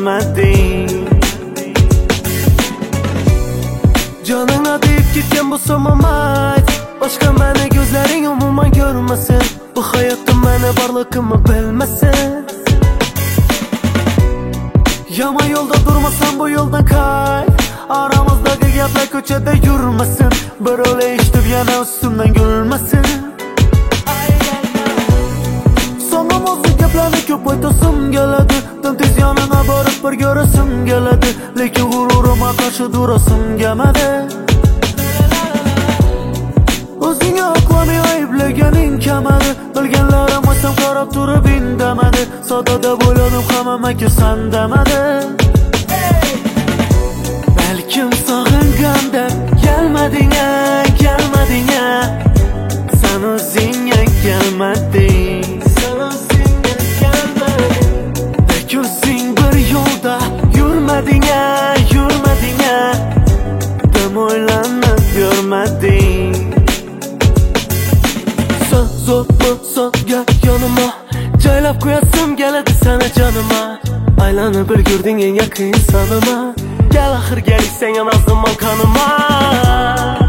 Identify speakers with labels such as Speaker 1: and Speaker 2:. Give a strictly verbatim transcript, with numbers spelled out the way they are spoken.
Speaker 1: görmedin. Canına deyip gitken bu samamayt. Başka məni gözlərin umuman görməsin. Bu hayatda məni barlığımı bilməsin. Yama yolda durmasan bu yoldan kay. Aramızdaki gaplar köçede yürümesin. Bir öyle içtib yana üstümden gülmesin. Sonum olsun gaplarni ko'p aytasım keladi. Tüm tez yanına barib bir göresim keladi. Lekin g'ururima qarshi durasım kelmadi. O'zingga oqlamay ayblaganing kamadi. Bilganlarim o'zim qarab turib indamadi. Sodada bo'ladim hammama san demadi. Balkim sog'inganda kelmading-a, kelmading-a. Sen o'zingga kelmading. Sen o'zingga kelmading. Tek o'zing bir yo'lda yurmading-a, yurmading-a. Dem o'ylanib görmeding. Zo'rmi songa yonima joylab qo'yasim keladi sana jonima. Aylanib ulgurding eng yaqin insonima. Gel axir kelik sen yanazdım kanıma.